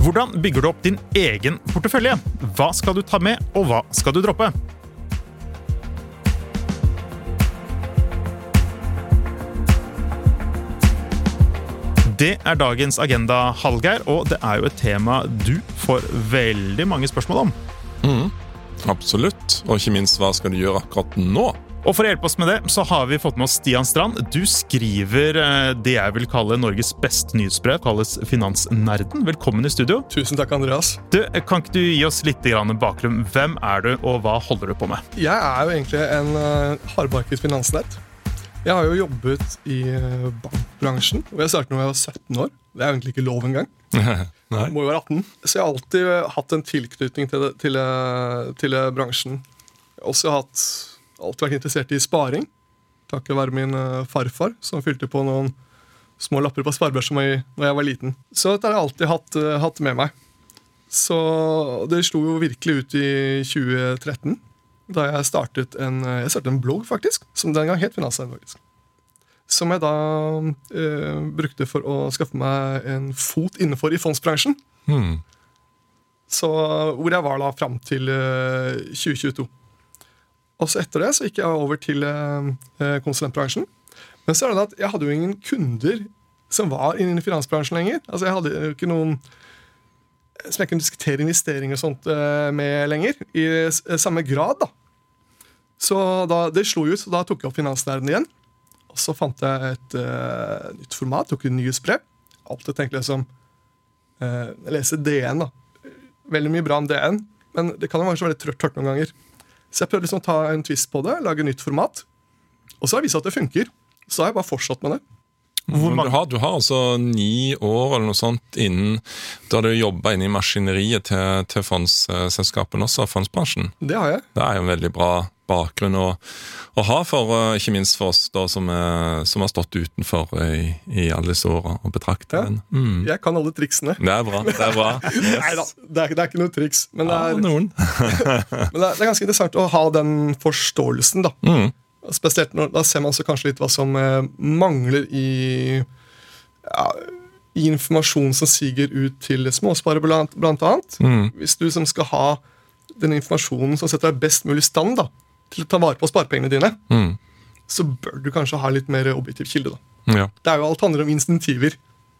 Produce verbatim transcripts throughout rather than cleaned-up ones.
Hvordan bygger du opp din egen portefølje? Hva skal du ta med, og hva skal du droppe? Det er dagens agenda, Hallgeir, og det er jo et tema du får veldig mange spørsmål om. Mm, absolutt, og ikke minst hva skal du gjøre akkurat nå? Og for å hjelpe oss med det, så har vi fått med oss Stian Strand. Du skriver det jeg vil kalle Norges beste nyhetsbrev, kalles Finansnerden. Velkommen i studio. Tusen takk, Andreas. Du, kan ikke du gi oss litt bakgrunn? Hvem er du, og hva holder du på med? Jeg er jo egentlig en uh, hardbarket finansnerd. Jeg har jo jobbet i bankbransjen, og jeg startet når jeg var sytten år. Det er egentlig ikke lov engang. Nei. Må jo være atten. Så jeg har alltid hatt en tilknytning til, det, til, til bransjen. Jeg har også hatt, alltid vært interessert i sparing. Takket være min farfar, som fylte på noen små lapper på sparebørsen når jeg var liten. Så dette har jeg alltid hatt, hatt med meg. Så det slo jo virkelig ut i tjue tretten. Da jeg startet en, jeg startet en blogg, faktisk, som den gang het Finansnerden, faktisk. Som jeg da eh, brukte for å skaffe meg en fot innenfor i fondsbransjen. Hmm. Så, hvor jeg var da frem til eh, tjue tjueto. Og så etter det så gikk jeg over til eh, konsulentbransjen. Men så er det at jeg hadde jo ingen kunder som var inne i finansbransjen lenger. Altså jeg hadde jo ikke noen som jeg kunne diskutere investeringer og sånt med lenger, i samme grad da. Så da, det slo ut, så da tok jeg opp Finansnerden igjen, og så fant jeg et uh, nytt format, tok en nyhetsbrev. Alt jeg tenkte liksom, uh, jeg leser D N da, veldig mye bra om D N, men det kan jo være så veldig tørt, tørt noen ganger. Så jeg prøvde liksom å ta en twist på det, lage nytt format, og så har jeg vist at det funker. Så har jeg bare fortsatt med det. Hvor du, har, du har altså ni år eller noe sånt innen da du jobber inne i maskineriet til, til fondsselskapene også, fondsbransjen. Det har jeg. Det er jo en veldig bra bakgrunn å, å ha for, ikke minst for oss da, som, er, som har stått utenfor i, i alle disse årene og betrakter den. Ja. Mm. Jeg kan alle triksene. Det er bra, det er bra. Yes. Neida, det er, det er ikke noe triks. Men, det er, ja, noen. men det, er, det er ganske interessant å ha den forståelsen da. Mm. Spesielt når, da ser man også kanskje litt hva som eh, mangler i, ja, i informasjon som siger ut til småsparere blant, blant annet. Mm. Hvis du som skal ha den informasjonen som setter deg best mulig stand da, til å ta vare på sparepengene dine, Mm. så bør du kanskje ha litt mer objektiv kilde. Da. Ja. Det er jo alt handler om insentiver.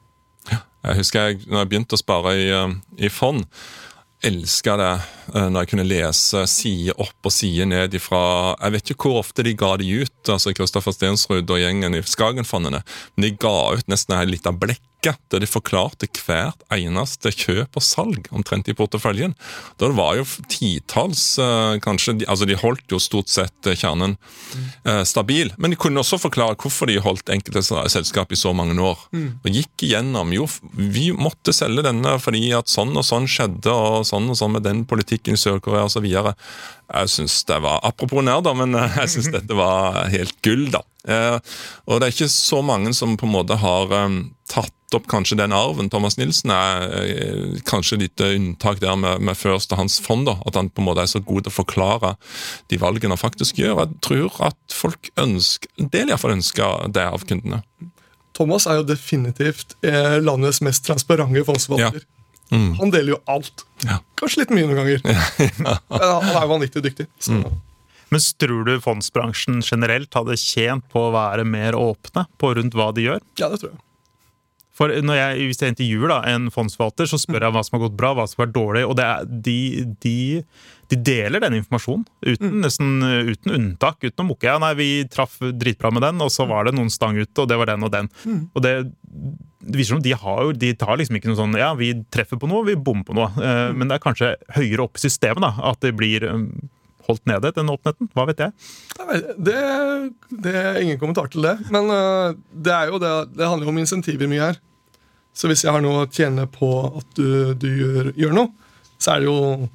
Jeg husker jeg, når jeg begynte å spare i, i fond, elsket det når jeg kunne lese side opp og side ned ifra, jeg vet ikke hvor ofte de ga de ut, altså Kristoffer Stensrud og gjengen i Skagenfondene, men de ga ut nesten en litt av blekk, der de forklarte hvert eneste kjøp og salg omtrent i porteføljen. Da det var jo titals, kanskje, altså de holdt jo stort sett kjernen eh, stabil, men de kunne også forklare hvorfor de holdt enkelte selskap i så mange år. Mm. Og gikk igjennom, jo, vi måtte selge denne fordi at sånn og sånn skjedde, og sånn og sånn med den politikken i Sør-Korea og så videre. Jeg synes det var, apropos nær da, men jeg synes dette var helt gull da. Eh, og det er ikke så mange som på en måte har um, tatt opp kanskje den arven. Thomas Nilsen er eh, kanskje litt unntak der med, med First og hans fond da, at han på en måte er så god til å forklare de valgene han faktisk gjør. Jeg tror at folk ønsker, en del i hvert fall ønsker det av kundene. Thomas er jo definitivt eh, landets mest transparente fondsforvalter. Ja. Mm. Han deler jo alt. Ja. Kanskje litt mye noen ganger. Ja. Han er jo vanvittig dyktig. Så. Mm. Men tror du fondsbransjen generelt hadde tjent på å være mer åpne på rundt hva de gjør? Ja, det tror jeg. For når jeg, hvis jeg intervjuer da, en fondsforvalter, så spør jeg hva som har gått bra, hva som har vært dårlig, og det er, de, de, de deler den informasjonen, uten, mm. nesten uten unntak, uten å mukke. Ja, nei, vi traff dritbra med den, og så var det noen stang ut, og det var den og den. Mm. Og det, det viser som de har jo, de tar liksom ikke noe sånn, ja, vi treffer på noe, vi bommer på noe. Mm. Men det er kanskje høyere opp i systemet da, at det blir holdt nede, den åpenheten. Hva vet jeg? Det, det er ingen kommentar til det, men uh, det er jo det, det handler jo om insentiver mye her. Så hvis jeg har noe å tjene på at du, du gjør, gjør noe, så er det jo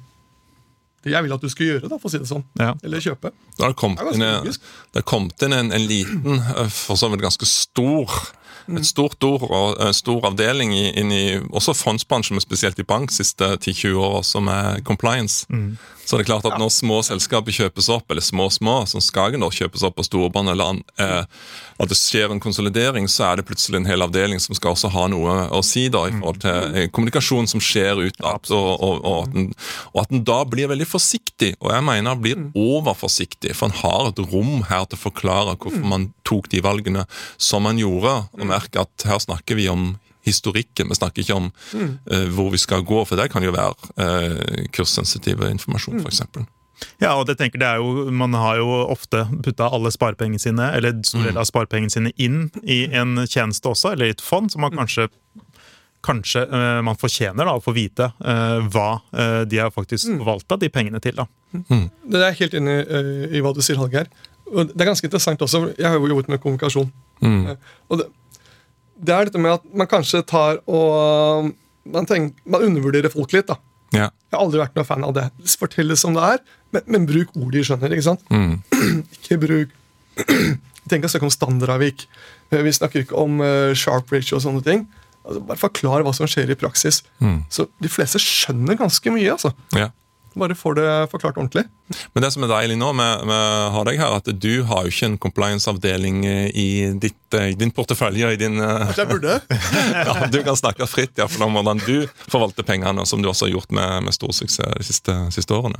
det jeg vil at du skal gjøre, da, for å si det sånn. Ja. Eller kjøpe. Det har kommet inn, det har kommet inn en, en liten, for så vidt ganske stor et stort ord og en stor avdeling i, inn i også fondsbransjen, men spesielt i bank siste ti til tjue år, som er compliance. Mm. Så det er klart at når små selskaper kjøpes opp, eller små små, som Skagen da kjøpes opp på storbånd, eller eh, at det skjer en konsolidering, så er det plutselig en hel avdeling som skal også ha noe å si da, i forhold til eh, kommunikasjon som skjer utad, og, og, og, at den, og at den da blir veldig forsiktig, og jeg mener blir overforsiktig, for han har et rom her til å forklare hvorfor man tok de valgene som man gjorde, og merke at her snakker vi om historikken, vi snakker ikke om mm. uh, hvor vi skal gå, for det kan jo være uh, kurssensitive informasjon, for eksempel. Ja, og det tenker det er jo, man har jo ofte puttet alle sparepengene sine, eller stor del av sparepengene sine inn i en tjeneste også, eller i et fond, som man kanskje, kanskje uh, man fortjener da, å få vite uh, hva uh, de har faktisk forvaltet de pengene til. Da. Mm. Det er jeg helt enig uh, i hva du sier, Hallgeir. Og det er ganske interessant også, jeg har jo jobbet med kommunikasjon. Mm. Uh, og det Det er dette med at man kanskje tar og man, tenker, man undervurderer folk litt. da. Ja. Jeg har aldri vært noen fan av det. Fortell det som det er, men, men bruk ord de skjønner. Ikke sant? Mm. Ikke bruk Tenk å snakke om standardavvik. Vi snakker ikke om uh, sharp ratio og sånne ting. Altså, bare forklar hva som skjer i praksis. Mm. Så de fleste skjønner ganske mye. altså. Ja. Bare får det forklart ordentlig. Men det som er deilig nå med, med har deg her, at du har jo ikke en compliance-avdeling i, ditt, i din portefølje. I din, jeg burde. Ja, du kan snakke fritt ja, om hvordan du forvalter pengene, som du også har gjort med, med stor suksess de siste, siste årene.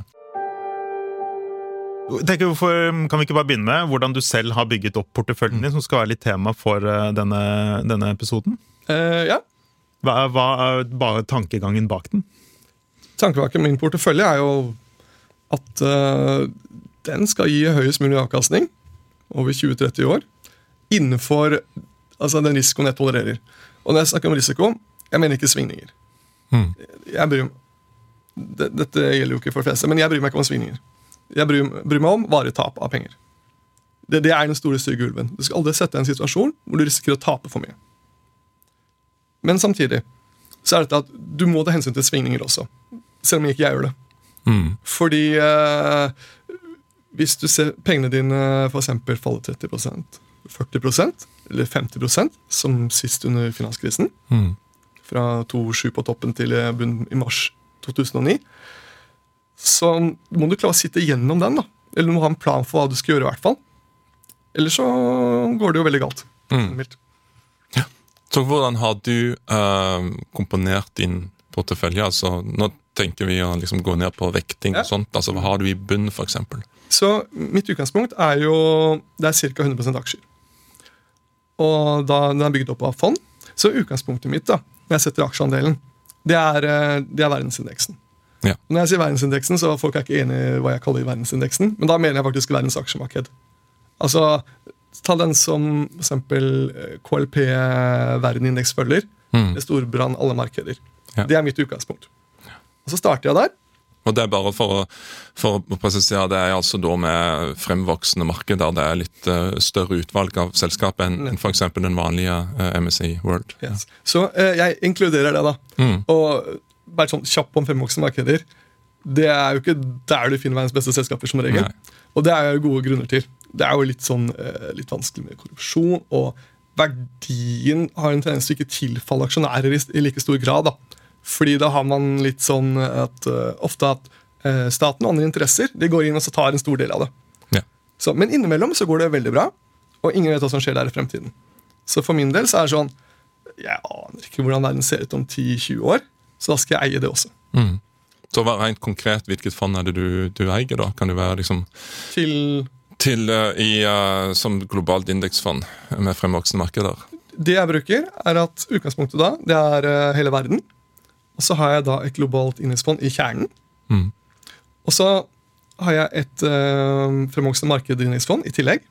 Tenker, hvorfor, kan vi ikke bare begynne med hvordan du selv har bygget opp porteføljen din, som skal være litt tema for denne, denne episoden? Uh, ja. Hva, hva er bare tankegangen bak den? Tankebakken min portefølje er jo at uh, den skal gi høyest mulig avkastning over tjue til tretti år innenfor altså, den risikoen jeg tolererer. Og når jeg snakker om risiko, jeg mener ikke svingninger. Mm. Jeg bryr, det, dette gjelder jo ikke for de fleste, men jeg bryr meg ikke om svingninger. Jeg bryr, bryr meg om varig tap av penger. Det, det er den store stygge ulven. Du skal aldri sette deg i en situasjon hvor du risikerer å tape for mye. Men samtidig så er det at du må ta hensyn til svingninger også. Selv om ikke jeg gjør det. Mm. Fordi eh, hvis du ser pengene dine for eksempel falle tretti prosent, førti prosent eller femti prosent, som sist under finanskrisen, mm. fra to komma sju på toppen til bunn i mars to tusen og ni, så må du klare å sitte gjennom den. da. Eller du må ha en plan for hva du skal gjøre i hvert fall. Eller så går det jo veldig galt. Mm. Ja. Så hvordan har du uh, komponert din portefølje? Altså, nå tenker vi å liksom gå ned på vekting og sånt. Altså, hva har du i bunn, for eksempel? Så mitt utgangspunkt er jo det er ca. hundre prosent aksjer. Og da den er bygget opp av fond, så utgangspunktet mitt da, når jeg setter aksjeandelen, det er, det er verdensindeksen. Ja. Når jeg sier verdensindeksen, så er folk ikke enig i hva jeg kaller verdensindeksen, men da mener jeg faktisk verdens aksjemarked. Altså, ta den som for eksempel K L P verdenindeks følger. Mm. Det storbrann alle markeder. Ja. Det er mitt utgangspunkt. Og så starter jeg der. Og det er bare for å, for å presisere, det er altså da med fremvoksende marked, der det er litt uh, større utvalg av selskap enn, enn for eksempel den vanlige uh, M S C I World. Yes. Ja. Så uh, jeg inkluderer det da. Mm. Og bare sånn kjapp om fremvoksende markeder, det er jo ikke der du finner verdens beste selskaper som regel. Nei. Og det er jo gode grunner til. Det er jo litt sånn uh, litt vanskelig med korrupsjon, og verdien har en tendens til ikke tilfalle aksjonærer i, i like stor grad da. Fordi da har man litt sånn at uh, ofte at uh, staten og andre interesser de går inn og så tar en stor del av det. Ja. Så, men innimellom så går det veldig bra, og ingen vet hva som skjer der i fremtiden. Så for min del så er det sånn, jeg aner ikke hvordan verden ser ut om ti til tjue år, så da skal jeg eie det også. Mm. Så rent konkret, hvilket fond er det du, du eier da? Kan det være liksom... Til... Til uh, i, uh, som globalt indeksfond med fremvoksende markeder? Det jeg bruker er at utgangspunktet da, det er uh, hele verden. Og så har jeg da et globalt indeksfond i kjernen. Mm. Og så har jeg et uh, fremvoksende markedindeksfond i tillegg.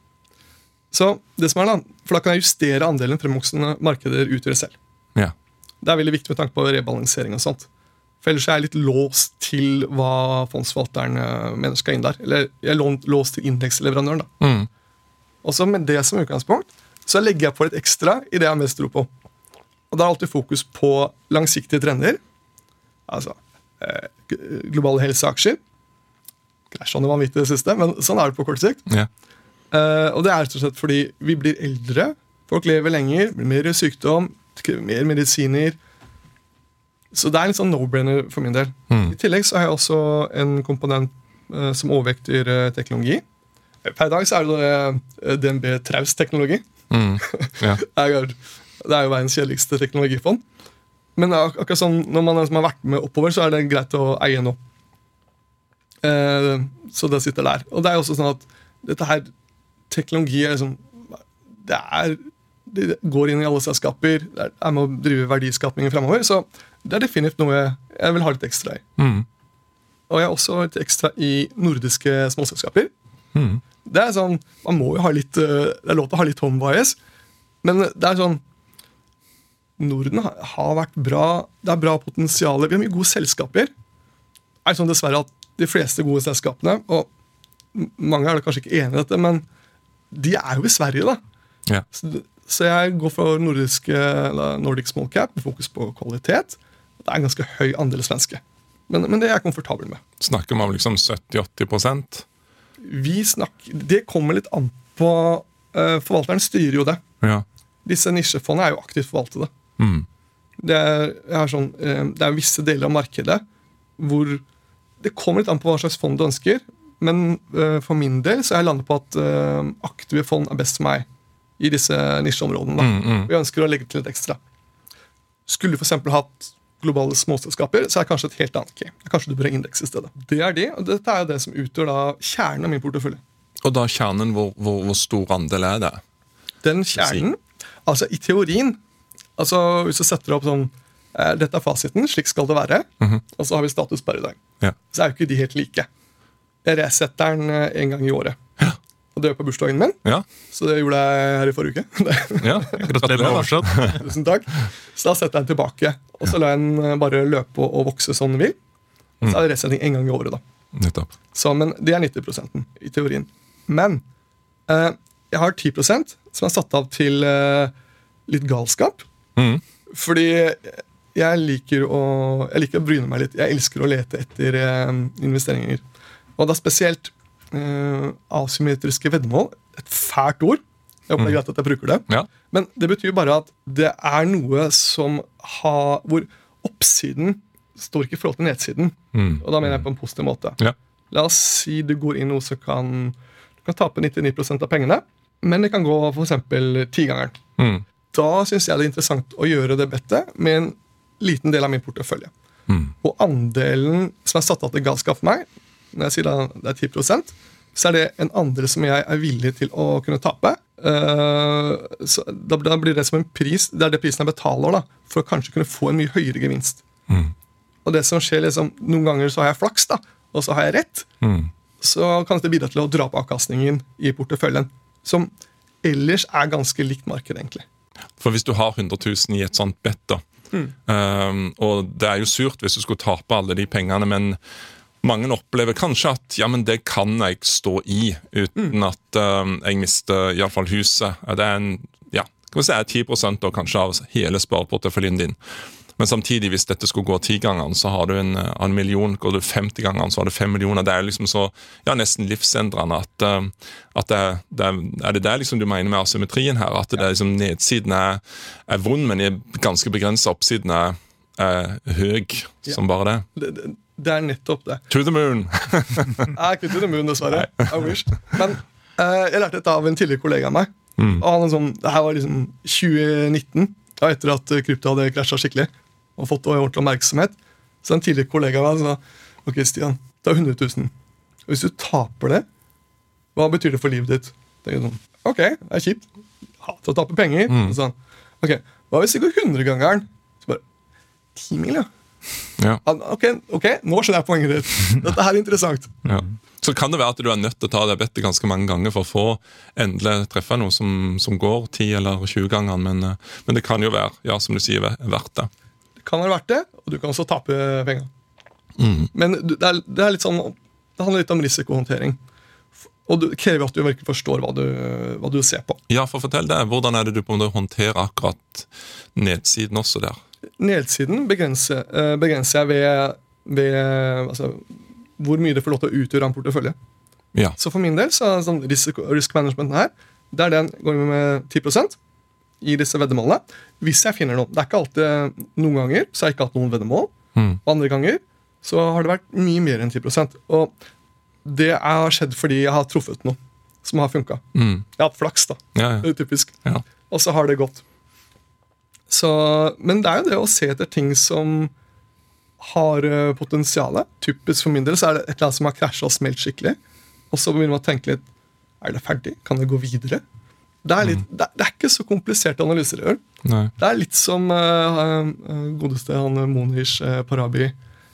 Så det som er da, for da kan jeg justere andelen fremvoksende markeder utgjør selv. Ja. Det er veldig viktig med tanke på rebalansering og sånt. For ellers er jeg litt låst til hva fondsforvalteren mener skal inn der. Eller jeg er låst til indeksleverandøren da. Mm. Og så med det som utgangspunkt, så legger jeg på litt ekstra i det jeg har mest tro på. Og da er alltid fokus på langsiktige trender. Altså, eh, globale helseaksjer. Krasjet det vanvittig det siste, men sånn er det på kort sikt. Ja. Eh, og det er rett og slett fordi vi blir eldre, Folk lever lenger, blir mer sykdom, krever mer medisiner. Så det er en sånn no-brainer for min del. Mm. I tillegg så har jeg også en komponent eh, som overvekter eh, teknologi. Per dag så er det eh, D N B Traus-teknologi. Mm. Ja. det, er, det er jo verdens kjedeligste teknologifond. Men ak akkurat sånn, når man liksom har vært med oppover, så er det greit å eie nå. Eh, så det sitter der. Og det er jo også sånn at dette her, teknologi er liksom, det, er, det går inn i alle selskaper, det er med å drive verdiskapningen fremover, så det er definitivt noe jeg, jeg vil ha litt ekstra i. Mm. Og jeg har også litt ekstra i nordiske småselskaper. Mm. Det er sånn, man må jo ha litt, det er lov til å ha litt home bias, men det er sånn, Norden har, har vært bra, det er bra potensialer, vi har mye gode selskaper. Det er sånn dessverre at de fleste gode selskapene, og mange er da kanskje ikke enige i dette, men de er jo i Sverige da. Ja. Så, så jeg går for nordiske, eller Nordic Small Cap, med fokus på kvalitet. Det er en ganske høy andel svenske. Men, men det er jeg komfortabel med. Snakker man om liksom sytti til åtti prosent? Vi snakker, det kommer litt an på, uh, forvalteren styrer jo det. Ja. Disse nisjefondene er jo aktivt forvaltede. Mm. Det er, jeg har sånn, uh, det er visse deler av markedet hvor det kommer litt an på hva slags fond du ønsker, men uh, for min del så har jeg landet på at uh, aktive fond er best for meg i disse nisjeområdene. Mm, mm. Vi ønsker å legge til litt ekstra. Skulle du for eksempel hatt globale småselskaper, så er det kanskje et helt annet key. Kanskje du bør ha indeks i stedet. Det er det, og dette er jo det som utgjør da kjernen av min portefølje. Og da kjernen, hvor, hvor, hvor stor andel er det? Den kjernen, altså i teorien, altså hvis du setter opp sånn, eh, dette er fasiten, slik skal det være, Mhm. og så har vi status per i dag. Ja. Så er jo ikke de helt like. Jeg resetter den eh, en gang i året. Ja. Og det gjør jeg på bursdagen min, Ja, så det gjorde jeg her i forrige uke. ja. Gratulerer fortsatt. Tusen takk. Så da setter jeg den tilbake, og så lar jeg den eh, bare løpe og, og vokse som den vil. Og så er det resetting en gang i året da. Nettopp. Så, men det er nitti prosent i teorien. Men eh, jeg har ti prosent som er satt av til eh, litt galskap. Mm. Fordi jeg liker, å, jeg liker å bryne meg litt. Jeg elsker å lete etter eh, investeringer. Og da spesielt eh, asymmetriske veddemål. Et fælt ord. Jeg håper det er greit at jeg bruker det. Ja. Men det betyr bare at det er noe som har, hvor oppsiden står ikke i forhold til nedsiden. Mm. Og da mener jeg på en positiv måte. Ja. La oss si du går inn noe som kan, du kan tape nittini prosent av pengene, men det kan gå for eksempel tigangeren. Mm. Da synes jeg det er interessant å gjøre det bettet med en liten del av min portefølje. Mm. Og andelen som er satt av til galskap for meg, når jeg sier da det er ti prosent, så er det en andel som jeg er villig til å kunne tape. Uh, så da, da blir det som en pris, det er det prisen jeg betaler da, for å kanskje kunne få en mye høyere gevinst. Mm. Og det som skjer liksom, noen ganger så har jeg flaks da, og så har jeg rett, Mm. så kan det bidra til å dra på avkastningen i porteføljen, som ellers er ganske likt markedet egentlig. For hvis du har hundre tusen i et sånt bett da, Mm. um, og det er jo surt hvis du skulle tape alle de pengene, men mange opplever kanskje at ja, men det kan jeg stå i uten Mm. at um, jeg mister i alle fall huset. Det er en, ja, kan vi si ti prosent da, kanskje av hele spareporteføljen din. Men samtidig, hvis dette skulle gå ti ganger, så har du en, en million. Går du femti ganger, så har du fem millioner. Det er liksom så, ja, nesten livsendrende at, uh, at det, det er, er det der liksom du mener med asymmetrien her? At det er liksom nedsiden er, er vond, men er ganske begrenset, oppsiden er, er høy, som bare det. Det, det, det er nettopp det. To the moon! Jeg er ikke til det munn, dessverre. I wish. Men eh, jeg lærte dette av en tidligere kollega av meg. Mm. Og han er sånn, det her var liksom tjue nitten, ja, etter at krypto hadde krasjet skikkelig, og fått ordentlig oppmerksomhet. Så en tidligere kollega av meg sa, ok Stian, det er hundre tusen. Og hvis du taper det, hva betyr det for livet ditt? Det er sånn, ok, det er kjipt. Hater å tape penger. Mm. Og sånn, ok, hva hvis det går hundre gangeren? Så bare, ti mil, ja. Ja. Ok, ok, nå skjønner jeg poenget ditt. Dette her er interessant. Ja. Så kan det være at du er nødt til å ta det bettet ganske mange ganger for å få endelig treffe noe som, som går ti eller tjue ganger, men, men det kan jo være, ja, som du sier, verdt det. Det kan være verdt det, og du kan også tape penger. Mm. Men du- det er, det er litt sånn, det handler litt om risikohåndtering. Og det krever at du virkelig forstår hva du, hva du ser på. Ja, for fortell det. Hvordan er det du på en måte håndterer akkurat nedsiden også der? Nedsiden begrenser, eh, begrenser jeg ved, ved altså, hvor mye det får lov til å utgjøre en portefølje. Ja. Så for min del så er sånn risiko, risk managementen her, der den går med ti prosent, i disse veddemålene. Hvis jeg finner noe. Det er ikke alltid, Noen ganger så har jeg ikke hatt noen veddemål. Mm. Og andre ganger så har det vært mye mer enn ti prosent. Og det har skjedd fordi jeg har truffet noe som har funka. Mm. Jeg har hatt flaks, da. Ja, ja. Det er typisk. Ja. Og så har det gått. Så, men det er jo det å se etter ting som har uh, potensialet. Typisk for min del så er det et eller annet som har krasjet og smelt skikkelig. Og så begynner man å tenke litt, er det ferdig? Kan det gå videre? Det er, litt, mm. det, det er ikke så kompliserte analyser å gjøre. Nei. Det er litt som uh, uh, godeste han Monish uh, Parabi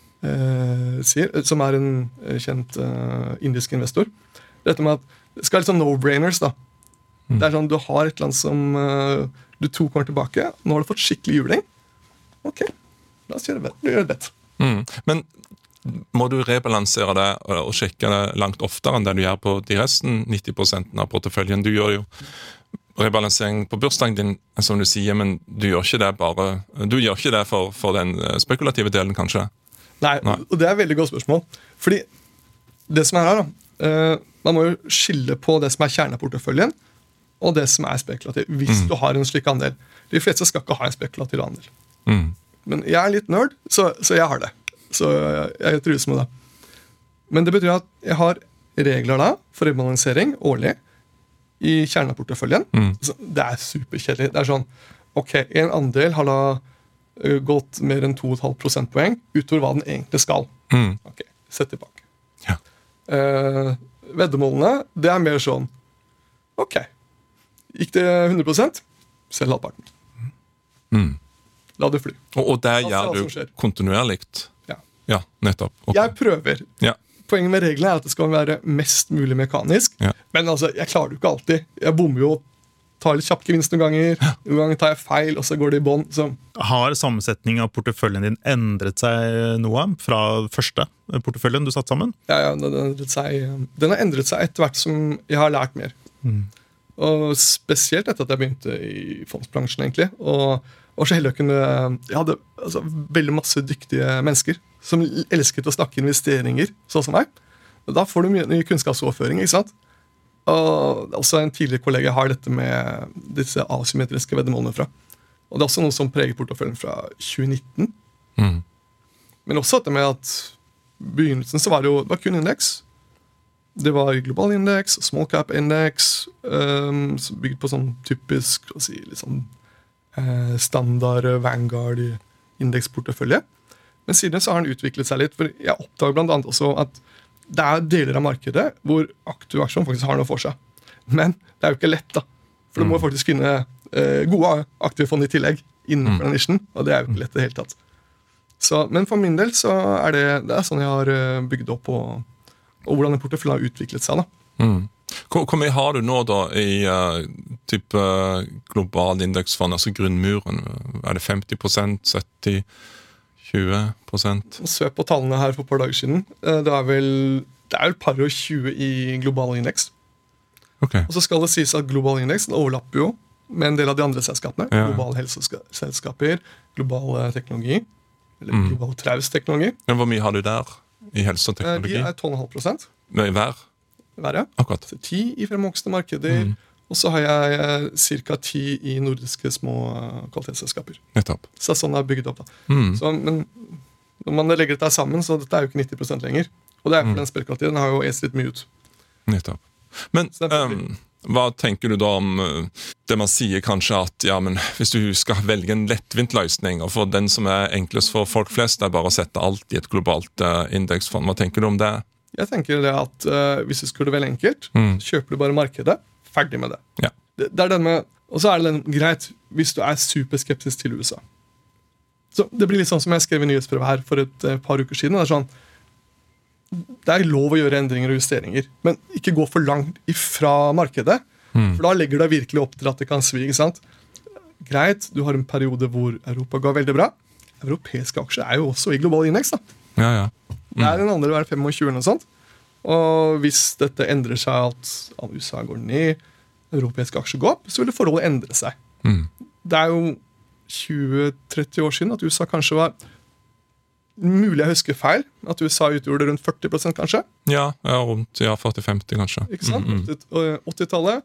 uh, sier, som er en uh, kjent uh, indisk investor. Dette med at det skal være litt sånn no-brainers, da. Mm. Det er sånn, du har et eller annet som uh, du to kommer tilbake, nå har du fått skikkelig juling. Ok, la oss gjøre det, gjør det bedt. Mm. Men må du rebalansere det og sjekke det langt oftere enn det du gjør på de resten nitti prosent av porteføljen? Du gjør jo rebalansering på bursdagen din, som du sier, men du gjør ikke det bare Du gjør ikke det for, for den spekulative delen, kanskje? Nei, Nei, og det er et veldig godt spørsmål. Fordi det som er her, da uh, man må jo skille på det som er kjerneporteføljen, og det som er spekulativ, hvis mm. du har en slik andel. De fleste skal ikke ha en spekulativ andel. Mm. Men jeg er litt nerd, så, så jeg har det. Så jeg, jeg trues med det. Men det betyr at jeg har regler da, for rebalansering årlig i kjerneporteføljen. Mm. Så det er superkjedelig. Det er sånn, ok, en andel har da uh, gått mer enn to komma fem prosentpoeng utover hva den egentlig skal. Mm. Ok, sett tilbake. Ja. Uh, veddemålene, det er mer sånn, ok, gikk det hundre prosent? Selv halvparten. Mm. La det fly. Og, og det gjør du kontinuerligt? Ja. Ja, nettopp. Okay. Jeg prøver. Ja. Poenget med reglene er at det skal være mest mulig mekanisk, ja. Men altså, jeg klarer det jo ikke alltid. Jeg bommer jo, tar litt kjapp gevinst noen ganger, ja. Noen ganger tar jeg feil, og så går det i bånd. Så. Har sammensetningen av porteføljen din endret seg noe fra første porteføljen du satt sammen? Ja, ja, den har endret seg, den har endret seg etter hvert som jeg har lært mer. Mm. Og spesielt etter at jeg begynte i fondsbransjen, egentlig. Og var så heldig å kunne Jeg hadde altså, veldig masse dyktige mennesker som elsket å snakke investeringer, sånn som meg. Og da får du mye ny kunnskapsoverføring, ikke sant? Og også en tidligere kollega har dette med disse asymmetriske veddemålene fra. Og det er også noe som preger porteføljen fra tjue nitten. Mm. Men også dette med at begynnelsen så var det jo det var kun indeks. Det var global indeks, small cap indeks, um, bygd på sånn typisk hva si, liksom, eh, standard Vanguard indeksportefølje. Men siden så har den utviklet seg litt, for jeg oppdager blant annet også at det er deler av markedet hvor aktiv aksjon faktisk har noe for seg. Men det er jo ikke lett, da. For du må faktisk finne eh, gode aktive fond i tillegg innenfor den nisjen, og det er jo ikke lett i det hele tatt. Så, men for min del så er det, det er sånn jeg har bygd opp, og, og hvordan en portefølje har utviklet seg, da. Mm. Hvor, hvor mye har du nå da i uh, type global indeksfond, altså grunnmuren? Er det femti prosent, sytti prosent? tjue prosent. Søk på tallene her for et par dager siden. Det er vel det er vel par og tjue i global indeks. Okay. Og så skal det sies at global indeks overlapper jo med en del av de andre selskapene. Ja. Globale helseselskaper, global teknologi, eller mm. global trausteknologi. Men hvor mye har du der i helse og teknologi? De er tolv komma fem prosent. Med hver? Hver, ja. Akkurat. Så ti i fremvoksende markeder. Mm. Og så har jeg ca. ti i nordiske små kvalitetsselskaper. Nettopp. Så sånn er bygget opp. da. Mm. Så, men når man legger dette sammen, så dette er jo ikke nitti prosent lenger. Og det er for mm. den spekulative. Den har jo est litt mye ut. Nettopp. Men um, hva tenker du da om uh, det man sier kanskje at ja, men hvis du skal velge en lettvint løsning, og for den som er enklest for folk flest, er bare å sette alt i et globalt uh, indeksfond. Hva tenker du om det? Jeg tenker det at uh, hvis du skulle veldig enkelt, mm. kjøper du bare markedet. Ferdig med det. Ja. det, det er den med, og så er det den, greit hvis du er superskeptisk til U S A. Så det blir litt sånn som jeg skrev i nyhetsprøve her for et uh, par uker siden. Det er sånn, det er lov å gjøre endringer og justeringer, men ikke gå for langt ifra markedet. Mm. For da legger det virkelig opp til at det kan svi. Ikke sant? Greit, du har en periode hvor Europa går veldig bra. Europeiske aksjer er jo også i global indeks. da. Ja, ja. Mm. Det er en andre hver femogtjue eller noe sånt. Og hvis dette endrer seg, at U S A går ned, europeiske aksjer går opp, så vil det forholdet endre seg. Mm. Det er jo tjue til tretti år siden at U S A kanskje var mulig jeg husker feil, at U S A utgjorde rundt førti prosent kanskje. Ja, ja rundt ja, førti til femti kanskje. Ikke sant? Mm, mm. åttitallet,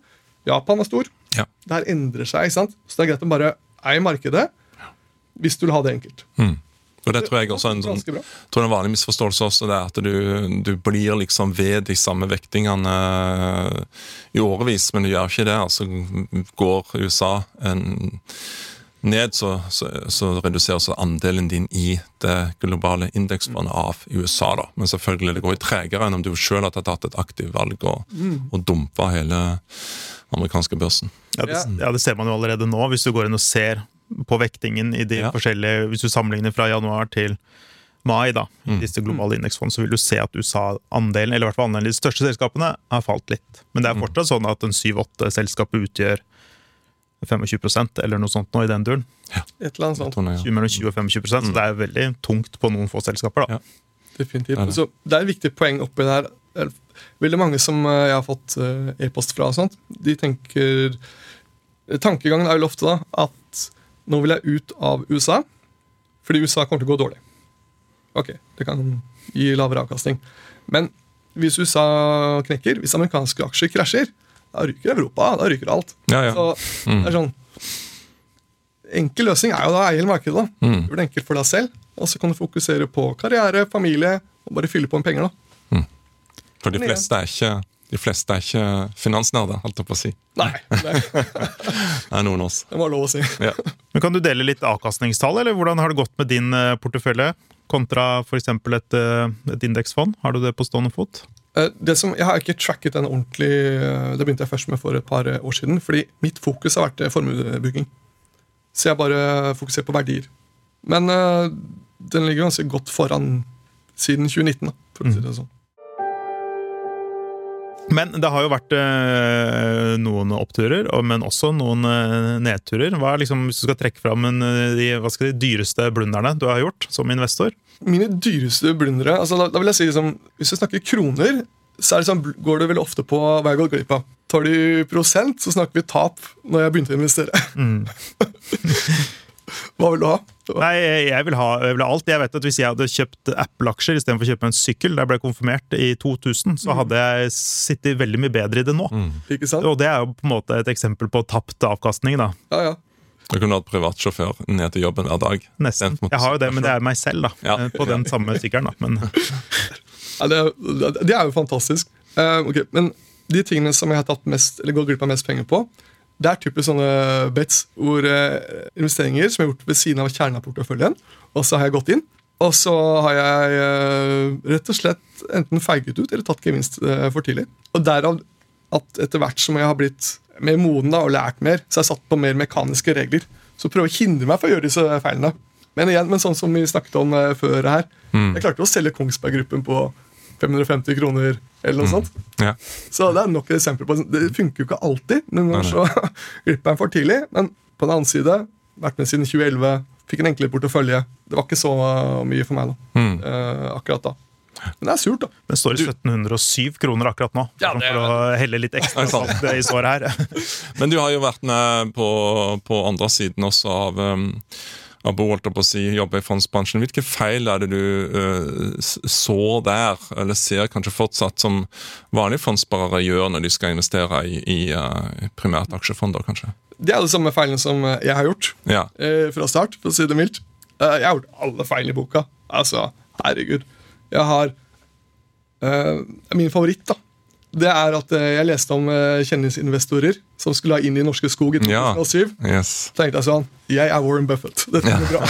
Japan er stor. Ja. Det her endrer seg, ikke sant? Så det er greit å bare eie markedet hvis du vil ha det enkelt. Mm. Og det tror jeg også er en sånn, tror en vanlig misforståelse også, det er at du, du blir liksom ved de samme vektingene i årevis, men du gjør ikke det. Altså går U S A en, ned, så, så, så reduserer så andelen din i det globale indeksfondet av U S A da. Men selvfølgelig det går i tregere enn om du selv har tatt et aktivt valg og, mm. og dumpa hele amerikanske børsen. Ja det, ja, det ser man jo allerede nå, hvis du går inn og ser på vektingen i de ja. forskjellige, hvis du sammenligner fra januar til mai da, i disse globale indeksfond, så vil du se at U S A-andelen, eller i hvert fall andelen de største selskapene, har falt litt. Men det er fortsatt sånn at en syv åtte selskapet utgjør tjuefem prosent eller noe sånt nå i den duren. Ja. Et eller annet sånt. Mellom tjue og tjuefem prosent, så det er veldig tungt på noen få selskaper da. Ja. Definitivt. Det er det. Så det er et viktig poeng oppi der. Veldig mange som jeg har fått e-post fra og sånt, de tenker, tankegangen er jo ofte da, at nå vil jeg ut av U S A, fordi U S A kommer til å gå dårlig. Ok, det kan gi lavere avkastning. Men hvis U S A knekker, hvis amerikanske aksjer krasjer, da ryker Europa, da ryker alt. Ja, ja. Så mm. det er sånn, enkel løsning er jo da å eie hele markedet da. Mm. Gjør det enkelt for deg selv, og så kan du fokusere på karriere, familie, og bare fylle på en penger da. Mm. For de fleste er ikke... De fleste er ikke finansnerder, holdt jeg på å si. Nei. Nei. Det er noen av oss. Det var lov å si. Ja. Men kan du dele litt avkastningstall, eller hvordan har det gått med din portefølje kontra for eksempel et, et indeksfond? Har du det på stående fot? Det som, jeg har ikke tracket den ordentlig, det begynte jeg først med for et par år siden, fordi mitt fokus har vært formuebygging. Så jeg bare fokuserer på verdier. Men uh, den ligger ganske godt foran siden tjue nitten, da, for å si det sånn. Men det har jo vært eh, noen oppturer, men også noen eh, nedturer. Hva er liksom, hvis du skal trekke fram en, de, hva skal de dyreste blunderne du har gjort som investor? Mine dyreste blundere, altså da, da vil jeg si liksom, hvis du snakker kroner, så er det sånn, går det vel ofte på hva jeg går glipp av. Tar du prosent, så snakker vi tap når jeg begynte å investere. Mm. Hva vil du ha? Nei, jeg vil ha, jeg vil ha alt. Jeg vet at hvis jeg hadde kjøpt Apple-aksjer i stedet for å kjøpe en sykkel, da jeg ble konfirmert i to tusen, så hadde jeg sittet veldig mye bedre i det nå. Mm. Ikke sant? Og det er jo på en måte et eksempel på tapt avkastning da. Ja, ja. Du kunne hatt privatsjåfør ned til jobben hver dag. Nesten. Jeg har jo det, men det er meg selv da, ja. På den samme sykkelen da. Men... Ja, det, det er jo fantastisk. Uh, okay. Men de tingene som jeg har tatt mest, eller går glipp av mest penger på, det er typisk sånne bets hvor uh, investeringer som jeg har gjort ved siden av kjerneporteføljen, og så har jeg gått inn, og så har jeg uh, rett og slett enten feiget ut eller tatt gevinst uh, for tidlig. Og derav at etter hvert som jeg har blitt mer moden da, og lært mer, så har jeg satt på mer mekaniske regler. Så prøver å hindre meg for å gjøre disse feilene. Men igjen, men sånn som vi snakket om uh, før her, mm. jeg klarte å selge Kongsberg-gruppen på fem hundre og femti kroner eller noe mm. sånt. Ja. Så det er nok et eksempel på det funker jo ikke alltid, men så glipper jeg for tidlig. Men på den annen side, vært med siden tjue elleve, fikk en enklere portefølje. Det var ikke så mye for meg da, mm. uh, akkurat da. Men det er surt da. Den står i sytten hundre og syv kroner akkurat nå, ja, det er... for å helle litt ekstra salt i såret her. Men du har jo vært med på, på andre siden også av... Um, av Bo, på å si, jobber i fondsbransjen. Hvilke feil er det du uh, så der, eller ser kanskje fortsatt som vanlige fondssparere gjør når de skal investere i, i uh, primært aksjefonder, kanskje? Det er det samme feilene som jeg har gjort ja. uh, fra start, for å si det mildt. Uh, jeg har gjort alle feil i boka. Altså, herregud. Jeg har uh, min favoritt da. Det er at uh, jeg leste om uh, kjendisinvestorer som skulle ha inn i Norske Skog i to tusen og syv. Ja. Yes. Så tenkte jeg sånn, jeg er Warren Buffett. Dette er bra.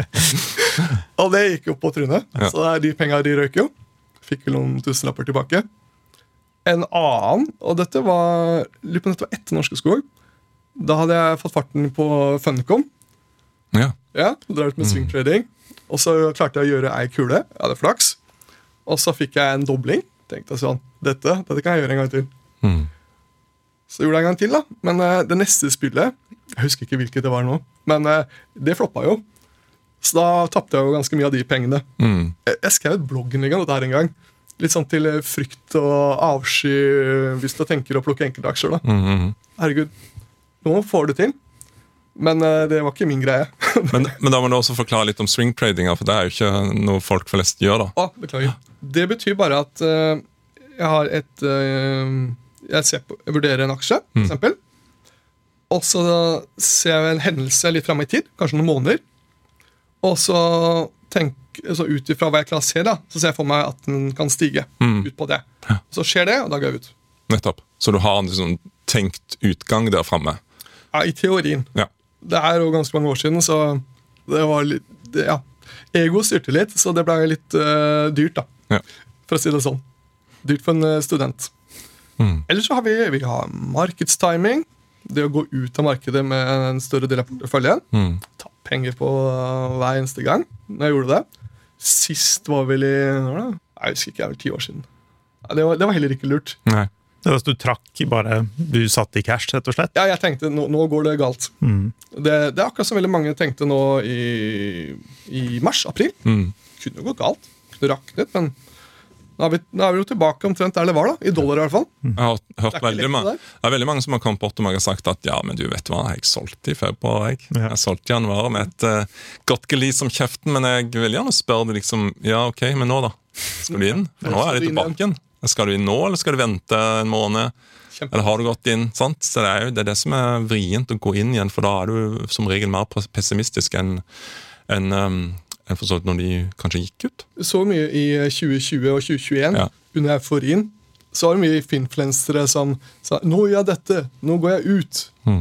Og det gikk jo på trynet. Ja. Så de pengene de røk jo. Fikk vel noen tusenlapper tilbake. En annen, og dette var, litt på dette var etter Norske Skog, da hadde jeg fått farten på Funcom. Ja. Ja, drevet med swing-trading. Og så klarte jeg å gjøre ei kule. Jeg hadde flaks. Og så fikk jeg en dobling. Tenkte jeg sånn, dette, dette kan jeg gjøre en gang til. Mm. Så gjorde jeg en gang til da. Men uh, det neste spillet, jeg husker ikke hvilket det var nå, men uh, det floppa jo. Så da tappte jeg jo ganske mye av de pengene. Mm. Jeg, jeg skrev et blogginnlegg om dette her en gang. Litt sånn til uh, frykt og avsky hvis du tenker å plukke enkeltaksjer da. Mm-hmm. Herregud, nå får du til. Men uh, det var ikke min greie. men, men da må du også forklare litt om swing trading, for det er jo ikke noe folk flest gjør da. Å, beklager. Det betyr bare at uh, jeg har et uh, jeg, ser på, jeg vurderer en aksje, for eksempel. Og så ser jeg en hendelse litt frem i tid, kanskje noen måneder. Og så, tenk, så ut ifra hva jeg klarer å se, da, så ser jeg for meg at den kan stige Mm. ut på det. Så skjer det, og da går jeg ut. Nettopp. Så du har en liksom tenkt utgang der fremme? Ja, i teorien. Ja. Det er jo ganske mange år siden, så det var litt, det, ja. Ego styrte litt, så det ble litt uh, dyrt, da. Ja. For å si det sånn. Dyrt for en uh, student. Mm. Ellers så har vi, vi har markedstiming. Det å gå ut av markedet med en større del av porteføljen. Mm. Ta penger på uh, hver eneste gang når jeg gjorde det. Sist var vel i hva var det? Jeg husker ikke, det er vel ti år siden. Ja, det, var, det var heller ikke lurt. Nei. Det var at du trakk bare, du satt i cash, rett og slett. Ja, jeg tenkte, nå, nå går det galt. Mm. Det, det er akkurat som veldig mange tenkte nå i, i mars, april. Mm. Kunne jo gått galt. Kunne raknet, men nå er, vi, nå er vi jo tilbake omtrent der det var, da. I dollar i hvert fall. Jeg har hørt Det er ikke veldig lett, mange, det der. det er veldig mange som har kommet bort til meg og sagt at ja, men du vet hva, jeg solgte i februar. Jeg, Ja. jeg solgte i januar med et uh, godt gelis om kjeften, men jeg vil gjerne spørre deg liksom, ja ok, men nå da? Skal du inn? For nå er Skal det du inn tilbake igjen. Skal du inn nå, eller skal du vente en måned? Kjempe. Eller har du gått inn? Sant? Så det er jo det, er det som er vrient å gå inn igjen, for da er du som regel mer pessimistisk enn enn, um, enn for så vidt når de kanskje gikk ut. Så mye i tjue tjue og tjue tjueen, Ja. under euforien, så var det mye finfluensere som sa nå gjør jeg dette, nå går jeg ut. Mm.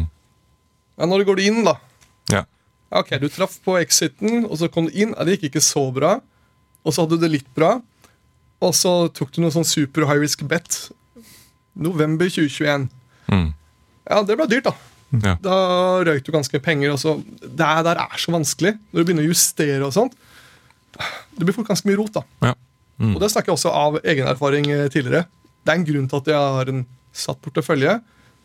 Ja, når går du inn, da? Ja. Ok, du traff på exiten, og så kom du inn. Ja, det gikk ikke så bra. Og så hadde du det litt bra. Og så tok du noe sånn super high risk bet. November tjue tjueen. Mm. Ja, det ble dyrt, da. Ja. Da røyk du ganske penger. Og så, det er- der er så vanskelig. Når du begynner å justere og sånt. Det blir fort ganske mye rot, da. Ja. Mm. Og det snakker jeg også av egen erfaring eh, tidligere. Det er en grunn til at jeg har en satt portefølje,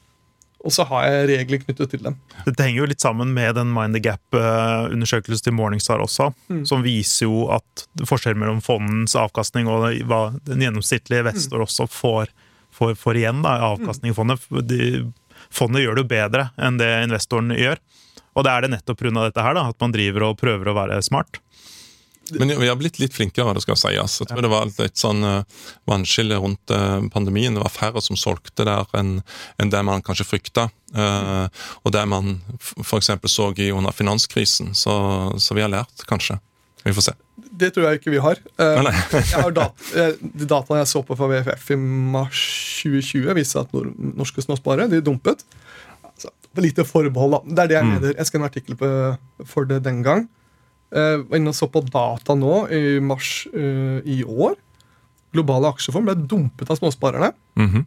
og så har jeg regler knyttet til dem. Dette henger jo litt sammen med den Mind the Gap-undersøkelsen til Morningstar også, som viser jo at forskjell mellom fondens avkastning og hva den gjennomsnittlige investor også får, får, får igjen da, avkastning i fondet. De, fondet gjør det jo bedre enn det investoren gjør. Og det er det nettopp på grunn av dette her, da, at man driver og prøver å være smart. Men vi har blitt litt flinkere, det skal sies. Jeg tror det var litt sånn uh, vannskille rundt uh, pandemien. Det var færre som solgte der enn enn det man kanskje frykta. Uh, og det man f- for eksempel så i under finanskrisen. Så, så vi har lært, kanskje. Vi får se. Det tror jeg ikke vi har. Eh, Nei, nei. jeg har dat eh, de dataene jeg så på fra V F F i mars tjue tjue, viser at nor norske småsparere de dumpet. Altså, for lite forbehold, da. Det er det jeg mener. Jeg skrev en artikkel på, for det den gang. Jeg var inne og så på data nå i mars uh, i år. Globale aksjefond ble dumpet av småsparerne. Mhm.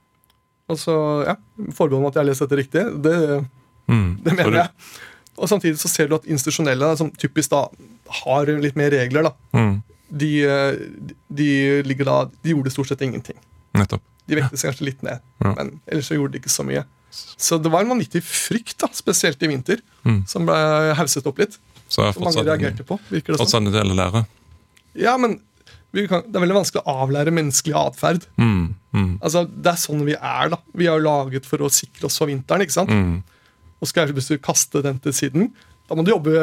Altså, ja, Forbehold om at jeg har lest dette riktig, det, Mm. det Så mener du- jeg. Og samtidig så ser du at institusjonelle, som typisk da har litt mer regler, da, Mm. de, eh, de, ligger da, de gjorde stort sett ingenting. Nettopp. De vekte seg kanskje litt ned, Ja. men ellers så gjorde de ikke så mye. Så det var en vanvittig frykt, da, spesielt i vinter, Mm. som ble hauset opp litt. Så jeg har Som mange fortsatt, reagerte på, virker det som. fortsatt en del å lære. Ja, men vi kan, det er veldig vanskelig å avlære menneskelig atferd. Mm. Mm. Altså, det er sånn vi er, da. Vi er jo laget for å sikre oss for vinteren, ikke sant? Mm. Og skal jeg, hvis du kaster den til siden, da må du jobbe,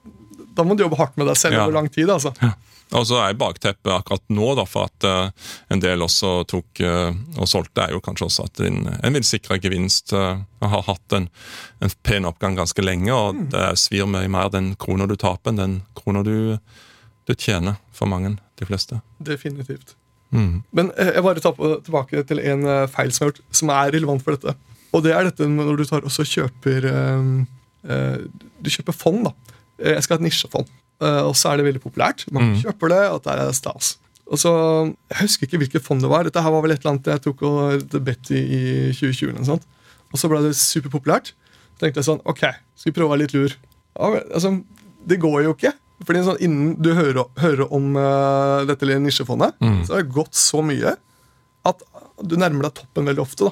da må du jobbe hardt med deg selv Ja. over lang tid, altså. Ja. Og så er bakteppet akkurat nå, da, for at uh, en del også tok uh, og solgte, er jo kanskje også at en, en vil sikre gevinst. Uh, har hatt en, en pen oppgang ganske lenge, og det svir mye mer den kroner du taper enn den kroner du, du tjener for mange, de fleste. Definitivt. Mm. Men eh, jeg bare tar på, tilbake til en eh, feil som jeg har gjort, som er relevant for dette. Og det er dette når du tar også kjøper eh, eh, Du kjøper fond, da. Eh, Jeg skal ha et nisjefond. Eh, og så er det veldig populært. Mange Mm. kjøper det, og det er stas. Og så, Jeg husker ikke hvilket fond det var. Dette her var vel et eller annet jeg tok og et bet i i tjue tjue. Eller noe sånt. Og så ble det superpopulært. Så tenkte jeg sånn, ok, skal vi prøve å være litt lur? Ja, men, altså, Det går jo ikke. Fordi sånn, Innen du hører, hører om uh, dette lille nisjefondet, Mm. så har det gått så mye at du nærmer deg toppen veldig ofte. da.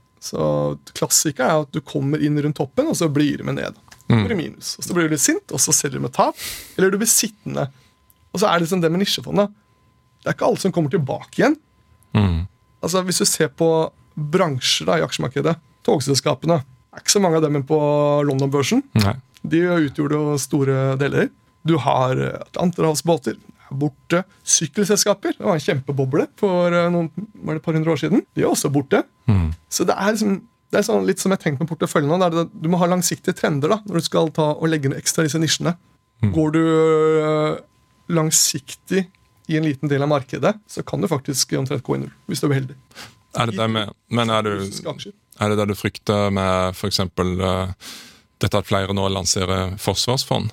Så Klassikeren er at du kommer inn rundt toppen, og så blir du med ned. Så blir du minus, og så blir du litt sint, og så selger du med tap. Eller du blir sittende. Og så er det sånn det med nisjefondet. Det er ikke alle som kommer tilbake igjen. Mm. Altså Hvis du ser på bransjer da i aksjemarkedet, togselskapene, det er ikke så mange av dem på London-børsen. Nei. De utgjorde jo store deler. Du har atlanterhavsbåter. borte. Sykkelselskaper, det var en kjempeboble for noen, var det et par hundre år siden. De er også borte. Mm. Så det er, liksom, det er sånn, litt som jeg tenker med porteføljen nå. Det, du må ha langsiktige trender da, når du skal ta og legge ned ekstra disse nisjene. Mm. Går du øh, langsiktig i en liten del av markedet, så kan du faktisk omtrent gå inn hvis du er uheldig. Er det det med, men er, du, er det det du frykter med for eksempel uh, dette at flere nå lanserer forsvarsfond?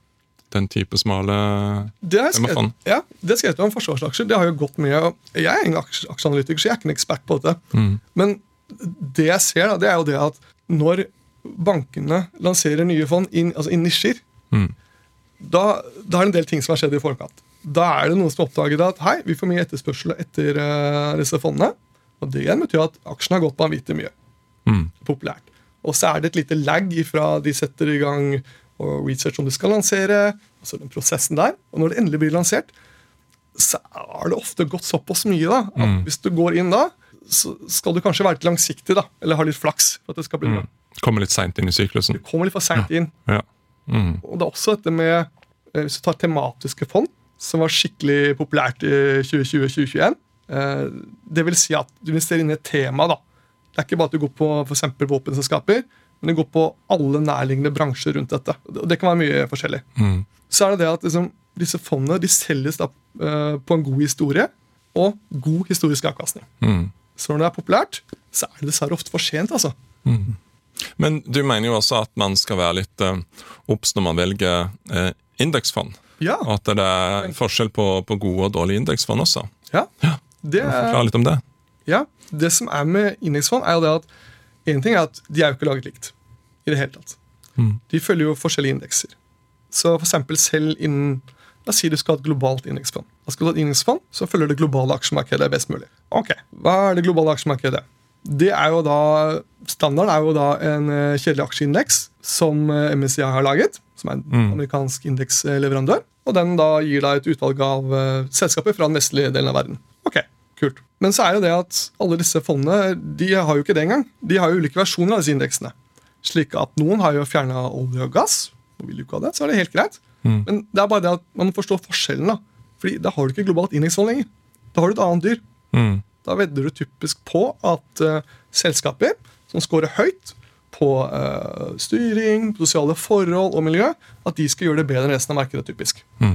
Den type smale det er skrevet, ja, det er skrevet om forsvarsaksjer. Det har jo gått mye. Jeg er ingen aksjeanalytiker, så jeg er ikke en ekspert på dette. Mm. Men det jeg ser, da, det er jo det at når bankene lanserer nye fond inn, altså inn nisjer, mm. da, da er det en del ting som har skjedd i forkant. Da er det noen som oppdager at hei, vi får mye etterspørsel etter uh, disse fondene. Og det igjen betyr at aksjene har gått vanvittig mye. Mm. Populært. Og så er det et lite lag ifra de setter i gang og research om de skal lansere, altså den prosessen der. Og når det endelig blir lansert, så har det ofte gått såpass mye da, at mm. hvis du går inn da, så skal du kanskje være litt langsiktig da, eller ha litt flaks for at det skal bli bra. Mm. Kommer litt sent inn i syklusen. Det kommer litt for sent ja. inn. Ja. Mm. Og det er også dette med, hvis du tar tematiske fond, som var skikkelig populært i tjue tjue til tjue tjueen, det vil si at du investerer inn i et tema da. Det er ikke bare at du går på for eksempel våpenselskaper, men du går på alle nærliggende bransjer rundt dette. Og det kan være mye forskjellig. Mm. Så er det det at liksom, disse fondene de selges da, uh, på en god historie og god historisk avkastning. Mm. Så når det er populært, så er det dessverre ofte for sent, altså. Mm. Men du mener jo også at man skal være litt uh, obs når man velger uh, indeksfond. Ja. Og at det er forskjell på, på gode og dårlige indeksfond også. Ja. Ja. Det er, forklare litt om det. Ja, det som er med indeksfond er jo det at en ting er at de er jo ikke laget likt i det hele tatt. Mm. De følger jo forskjellige indekser. Så for eksempel selv innen, la oss si du skal ha et globalt indeksfond. Da skal du ha et indeksfond, så følger det globale aksjemarkedet best mulig. Ok, hva er det globale aksjemarkedet? Det er jo da, standard er jo da en kjedelig aksjeindeks som M S C I har laget, som er en mm. amerikansk indeksleverandør. Og den da gir da et utvalg av uh, selskaper fra den vestlige delen av verden. Ok, kult. Men så er det det at alle disse fondene, de har jo ikke det engang. De har jo ulike versjoner av disse indeksene. Slik at noen har jo fjernet olje og gass, og vil jo ikke ha det, så er det helt greit. Mm. Men det er bare det at man må forstå forskjellen da. Fordi da har du ikke globalt indeksfond lenger. Da har du et annet dyr. Mm. Da vedder du typisk på at uh, selskaper som scorer høyt på uh, styring, på sosiale forhold og miljø, at de skal gjøre det bedre enn resten av markedet, typisk. Mm.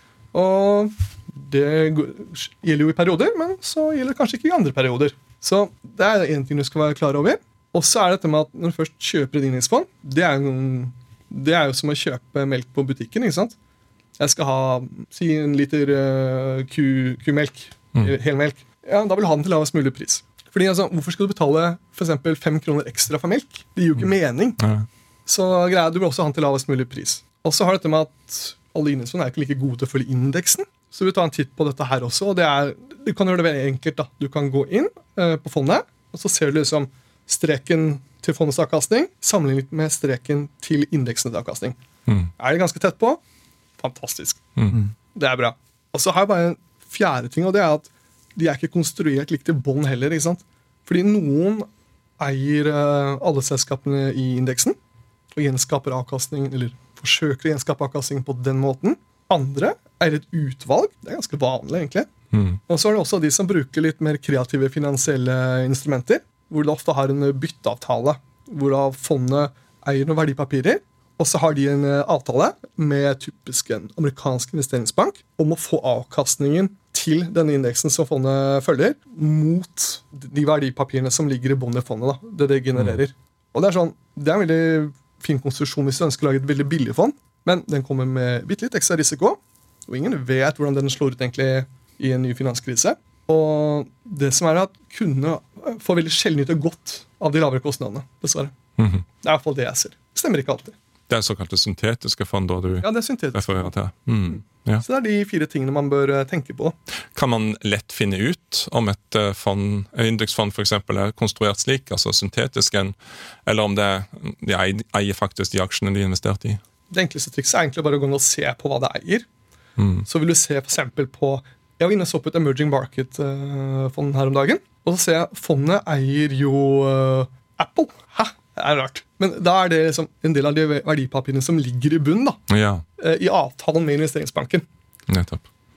Og det gjelder jo i perioder, men så gjelder det kanskje ikke i andre perioder. Så det er en ting du skal være klar over. Og så er det dette med at når du først kjøper et indeksfond, det er, noen, det er jo som å kjøpe melk på butikken, ikke sant? Jeg skal ha, si en liter uh, ku, kumelk, mm. helmelk. Ja, da vil du ha den til lavest mulig pris. Fordi altså, hvorfor skal du betale for eksempel fem kroner ekstra for melk? Det gir jo ikke mening. Ja. Så greia, du vil også ha den til lavest mulig pris. Og så har dette med at alle indeksfond er ikke like gode til å følge indeksen. Så vi tar en titt på dette her også. Og det er, du kan gjøre det veldig enkelt da. Du kan gå inn uh, på fondet, og så ser du liksom streken til fondets avkastning, sammenlignet med streken til indeksens avkastning. Mm. Er det ganske tett på? Fantastisk. Mm. Det er bra. Og så har jeg bare en fjerde ting, og det er at de er ikke konstruert likt i bånd heller, ikke sant? Fordi noen eier uh, alle selskapene i indeksen, og gjenskaper avkastning, eller forsøker å gjenskape avkastning på den måten. Andre eier et utvalg, det er ganske vanlig egentlig. Mm. Og så er det også de som bruker litt mer kreative finansielle instrumenter, hvor det ofte har en bytteavtale, hvor fondet eier noen verdipapirer, og så har de en avtale med typisk en amerikansk investeringsbank om å få avkastningen til denne indeksen som fondet følger, mot de verdipapirene som ligger i bunnen i fondet, da, det det genererer. Mm. Og det er, sånn, det er en veldig fin konstruksjon hvis du ønsker å lage et veldig billig fond, men den kommer med bitte litt ekstra risiko, og ingen vet hvordan den slår ut egentlig i en ny finanskrise. Og det som er at kundene får veldig sjelden nyte godt av de lavere kostnadene, dessverre. Mm-hmm. Det er i hvert fall det jeg ser. Det stemmer ikke alltid. Det er såkalte syntetiske fond da du ja, det er syntetiske refererer til. Mm, ja. Så det er de fire tingene man bør tenke på. Kan man lett finne ut om et fond, indeksfond for eksempel, er konstruert slik, altså syntetisk, eller om det, de eier faktisk de aksjene de har investert i? Det enkleste trikset er egentlig bare å gå inn og se på hva det eier. Mm. Så vil du se for eksempel på, jeg var inne og så på et emerging market-fond her om dagen, og så ser jeg fondet eier jo uh, Apple. Hæ? Det er rart. Men da er det liksom en del av de verdipapirene som ligger i bunn da, ja. i avtalen med investeringsbanken. Nettopp.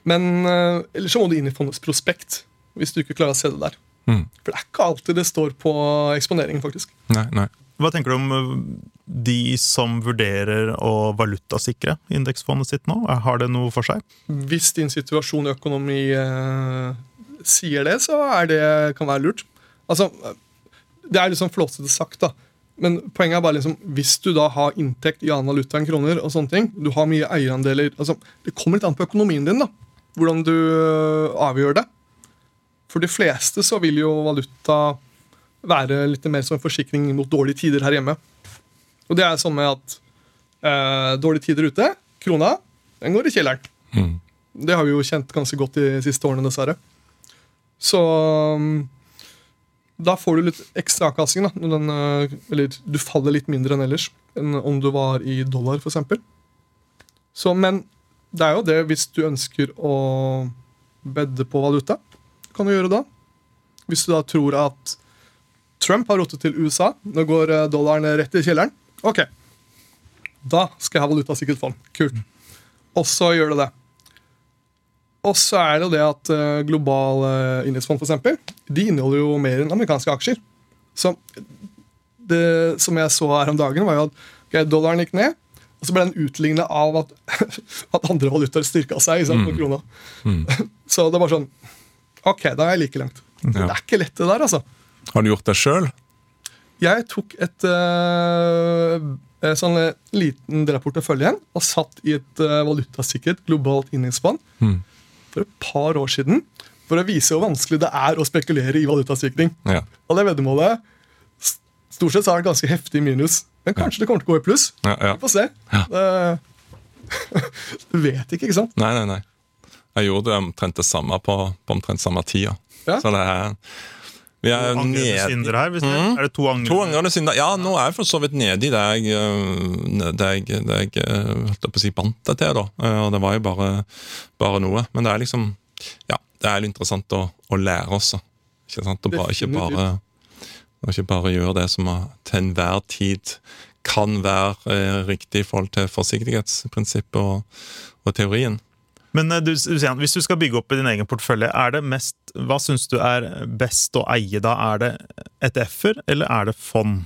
Men uh, ellers så må du inn i fondets prospekt, hvis du ikke klarer å se det der. Mm. For det er ikke alltid det står på eksponeringen, faktisk. Nei, nei. Hva tenker du om de som vurderer å valutasikre indeksfondet sitt nå? Har det noe for seg? Hvis din situasjon i økonomi uh, sier det, så er det, kan være lurt. Altså, det er liksom flåsete sagt, da. Men poenget er bare liksom, hvis du da har inntekt i annen valuta enn kroner, og sånne ting, du har mye eierandeler, altså, det kommer litt an på økonomien din, da. Hvordan du avgjør det. For de fleste så vil jo valuta være litt mer som en forsikring mot dårlige tider her hjemme. Og det er sånn med at eh, dårlige tider ute, krona, den går i kjelleren. Mm. Det har vi jo kjent ganske godt de siste årene, dessverre. Så da får du litt ekstra avkastning, da. Når den, eller du faller litt mindre enn ellers, enn om du var i dollar, for eksempel. Så, men det er jo det, hvis du ønsker å bedde på valuta, kan du gjøre da. Hvis du da tror at Trump har rotet til U S A, nå går dollaren rett i kjelleren. Ok, da skal jeg ha valutasikkert fond. Kult. Og så gjør du det. Og så er det jo det at uh, global uh, indeksfond, for eksempel, de inneholder jo mer enn amerikanske aksjer. Så det som jeg så her om dagen, var jo at okay, dollaren gikk ned, og så ble den utlignet av at, at andre valutaer styrket seg, sant, på Mm. krona. Mm. Så det var sånn, ok, da er jeg like langt. Ja. Det er ikke lett det der, altså. Har du gjort det selv? Jeg tok et uh, sånn uh, liten del av porteføljen og satt i et uh, valutasikret globalt indeksfond Mm. for et par år siden for å vise hvor vanskelig det er å spekulere i valutasikring. Ja. Og det veddemålet s- stort sett så er det ganske heftig minus. Men kanskje det kommer til å gå i pluss. Ja, ja. Vi får se. Ja. Det, du vet ikke, ikke sant? Nei, nei, nei. Jeg gjorde det omtrent det samme på, på omtrent samme tida. Ja. Så det er Vi er Angrende nede syndere her, hvis det Mm. er det to angrende? To ganger synder. Ja, nå er jeg for så vidt nede i det jeg, øh, det jeg, det jeg øh, holdt på å si bandt det til, da. Eh, Og det var jo bare, bare noe. Men det er liksom Ja, det er litt interessant å, å lære også. Ikke sant? Og bare, ikke bare og ikke bare gjøre det som er, til enhver tid kan være eh, riktig i forhold til forsiktighetsprinsippet og, og teorien. Men eh, du, du sier, hvis du skal bygge opp i din egen portefølje, er det mest, hva synes du er best å eie da? Er det E T F-er, eller er det fond?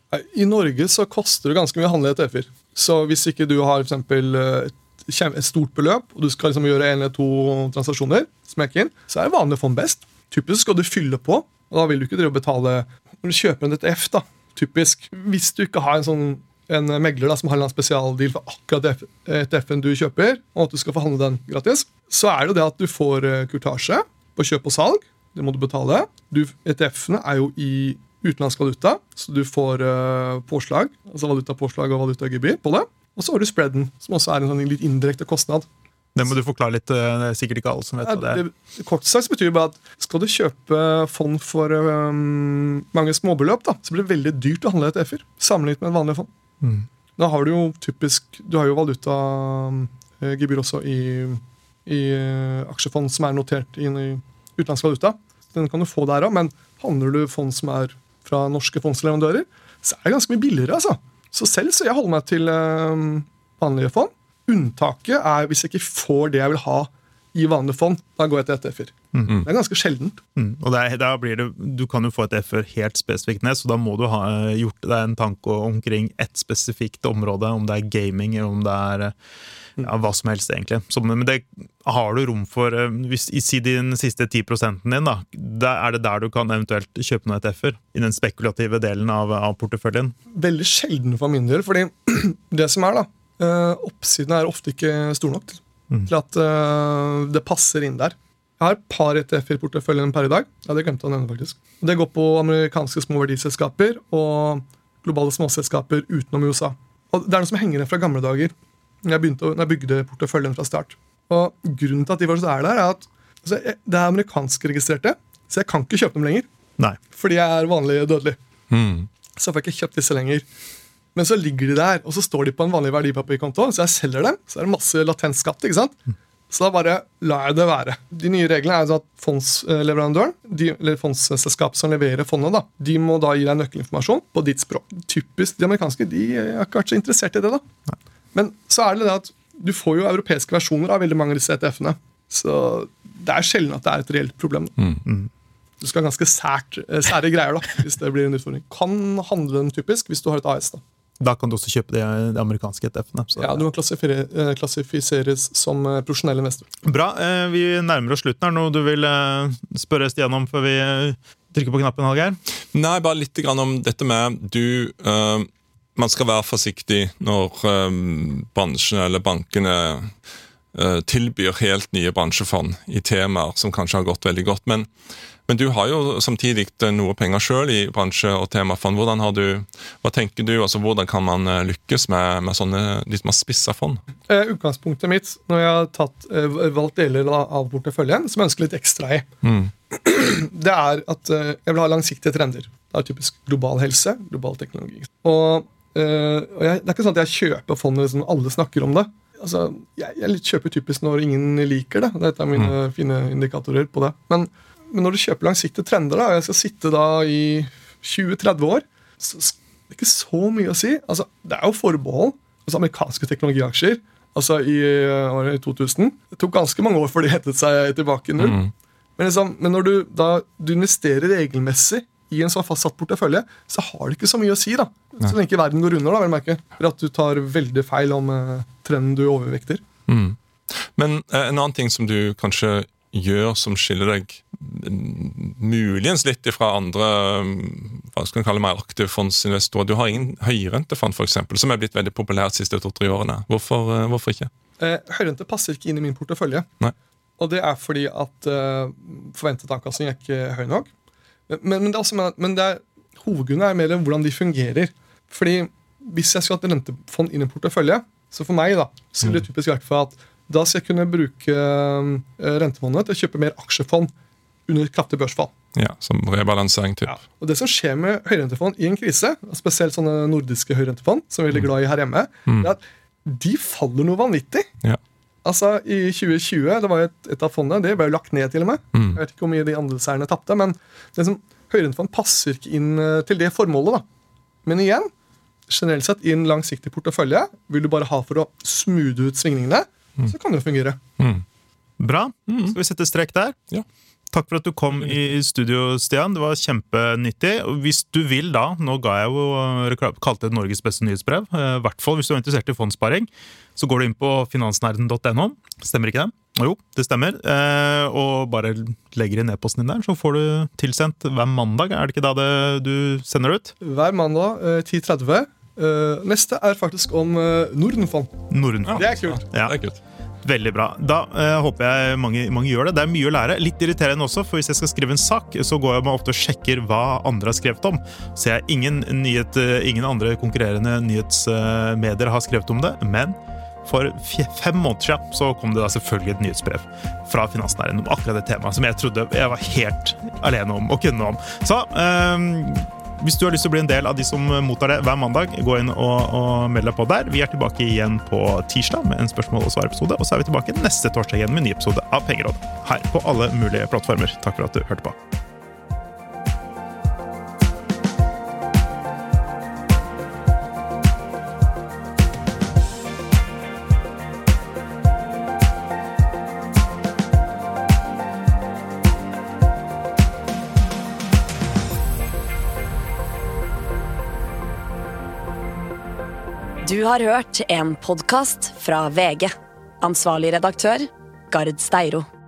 I Norge så koster det ganske mye å handle E T F-er. Så hvis ikke du har for eksempel et, kjem- et stort beløp, og du skal liksom gjøre en eller to transaksjoner, smekke inn, så er det vanlig fond best. Typisk skal du fylle på, og da vil du ikke drive og betale når du kjøper en E T F, da. Typisk. Hvis du ikke har en sånn en megler da, som har en spesialdeal for akkurat E T F-en du kjøper, og at du skal få handle den gratis, så er det jo det at du får eh, kurtasje på kjøp og salg. Det må du betale. Du, E T F-ene er jo i utenlandsk valuta, så du får eh, påslag, altså valutapåslag og valutagebyr på det. Og så har du spreaden, som også er en sånn litt indirekte kostnad. Det må du forklare litt, eh, det er sikkert ikke alle som vet hva det er. Det, kort sagt så betyr det bare at skal du kjøpe fond for um, mange småbeløp, da, så blir det veldig dyrt å handle E T F-er, sammenlignet med en vanlig fond. Mm. Da har du jo typisk Du har jo valutagebyr også i, i aksjefond som er notert inn i utenlandsk valuta. Den kan du få der òg, men handler du fond som er fra norske fondsleverandører, så er det ganske mye billigere, altså. Så selv så jeg holder meg til um, vanlige fond. Unntaket er hvis jeg ikke får det jeg vil ha i vanlige fond. Da går jeg til E T F-er. Mm. Det er ganske sjeldent. Mm. Og det er, da blir det, du kan jo få et E T F-er helt spesifikt ned, så da må du ha gjort deg en tanke omkring ett spesifikt område, om det er gaming, eller om det er ja, hva som helst egentlig. Så, men det har du rom for, hvis, i si din siste ti prosenten din, da, da er det der du kan eventuelt kjøpe noen E T F-er, i den spekulative delen av, av porteføljen. Veldig sjelden for min del, fordi det som er da, Uh, oppsiden er ofte ikke stor nok til, Mm. til at uh, det passer inn der. Jeg har et par E T F-er i porteføljen per i dag. Ja, det glemte jeg å nevne faktisk. Det går på amerikanske små verdiselskaper og globale småselskaper utenom U S A. Og det er noe som henger igjen fra gamle dager, når jeg, begynte, å- når jeg bygde porteføljen fra start. Og grunnen til at de fortsatt er der, er at altså, jeg- det er amerikansk registrerte, så jeg kan ikke kjøpe dem lenger, Nei. fordi jeg er vanlig dødelig. Mm. Så får jeg ikke kjøpt disse lenger. Men så ligger de der, og så står de på en vanlig verdipapirkonto, så jeg selger dem, så er det masse latent skatt, ikke sant? Så da bare lar jeg det være. De nye reglene er altså at fondsleverandøren, de, eller fondsselskapet som leverer fondet, da, de må da gi deg nøkkelinformasjon på ditt språk. Typisk de amerikanske, de er ikke vært så interessert i det da. Men så er det det at du får jo europeiske versjoner av veldig mange av disse E T F-ene. Så det er sjelden at det er et reelt problem. Mm. Du skal ha ganske sært, sære greier da, hvis det blir en utfordring. Kan handle den typisk hvis du har et A S. Da Da kan du også kjøpe de, de amerikanske E T F-ene. Ja, du må klassifisere, klassifiseres som profesjonell investor. Bra, vi nærmer oss slutten. Er det noe du vil spørre Stian om før vi trykker på knappen, Hallgeir? Nei, bare litt grann om dette med du, uh, man skal være forsiktig når um, bransjen eller bankene uh, tilbyr helt nye bransjefond i temaer som kanskje har gått veldig godt, men Men du har jo samtidig noe penger selv i bransje- og temafond. Hvordan har du, hva tenker du, altså hvordan kan man lykkes med, med sånne litt mer spissa fond? Eh, utgangspunktet mitt, når jeg har tatt, eh, valgt deler av porteføljen, som jeg ønsker litt ekstra i, mm. det er at eh, jeg vil ha langsiktige trender. Det er typisk global helse, global teknologi. Og, eh, og jeg, det er ikke sånn at jeg kjøper fondet som alle snakker om det. Altså, jeg, jeg kjøper typisk når ingen liker det. Dette er mine mm. fine indikatorer på det. Men Men når du kjøper langsiktige trender, da, og jeg skal sitte da i tjue til tretti år, så det er ikke så mye å si. Altså, det er jo forbehold. Altså, amerikanske teknologiaksjer altså i året to tusen. Det tok ganske mange år før de hentet seg tilbake null. Mm. Men, liksom, men når du, da, du investerer regelmessig i en sånn fastsatt portefølje, så har det ikke så mye å si. Da. Så lenge verden går under, da, vil jeg merke. For at du tar veldig feil om uh, trenden du overvekter. Mm. Men uh, en annen ting som du kanskje gjør som skiller deg muligens litt fra andre hva skal man kalle mer aktive fondsinvestorer. Du har ingen høyrentefond for eksempel, som er blitt veldig populært de siste to-tre årene. Hvorfor, hvorfor ikke? Eh, høyrente passer ikke inn i min portefølje. Nei. Og det er fordi at uh, forventet avkastning er ikke høy nok. Men, men, det er også, men det er, hovedgrunnen er mer hvordan de fungerer. Fordi hvis jeg skal ha et rentefond inn i en portefølje, så for meg da, så vil det typisk være for at da skal jeg kunne bruke uh, rentefondet til å kjøpe mer aksjefond under et kraftig børsfall. Ja, som rebalansering typ. Ja. Og det som skjer med høyrentefond i en krise, spesielt sånne nordiske høyrentefond, som vi er veldig glad i her hjemme, mm. er at de faller noe vanvittig. Ja. Altså, i tjue tjue, det var et, et av fondene, det ble jo lagt ned til og med. Mm. Jeg vet ikke hvor mye de andelseierne tapte, men liksom, høyrentefond passer ikke inn til det formålet da. Men igjen, generelt sett i en langsiktig portefølje, vil du bare ha for å smoothe ut svingningene, mm. så kan det fungere. Mm. Bra, mm. skal vi sette strek der? Ja. Takk for at du kom i studio, Stian. Det var kjempenyttig. Hvis du vil da, nå ga jeg jo kalte det Norges beste nyhetsbrev, i hvert fall hvis du er interessert i fondssparing, så går du inn på finansnerden punktum no. Stemmer ikke det? Jo, det stemmer. Og bare legger inn e-posten din der, så får du tilsendt hver mandag. Er det ikke da det du sender ut? Hver mandag, ti tretti. Neste er faktisk om Nordenfond. Nordenfond. Det er kult. Ja, det er kult. Veldig bra. Da eh, håper jeg mange, mange gjør det. Det er mye å lære. Litt irriterende også, for hvis jeg skal skrive en sak, så går jeg meg ofte og sjekker hva andre har skrevet om. Så jeg ingen, nyhet, ingen andre konkurrerende nyhetsmedier har skrevet om det, men for fem måneder siden så kom det da selvfølgelig et nyhetsbrev fra Finansnæringen om akkurat det temaet, som jeg trodde jeg var helt alene om og kunne om. Så eh, hvis du har lyst til å bli en del av de som mottar det hver mandag, gå inn og, og meld deg på der. Vi er tilbake igjen på tirsdag med en spørsmål- og svar-episode, og så er vi tilbake neste torsdag igjen med en ny episode av Pengeråd, her på alle mulige plattformer. Takk for at du hørte på. Du har hørt en podcast fra V G. Ansvarlig redaktør, Gard Steiro.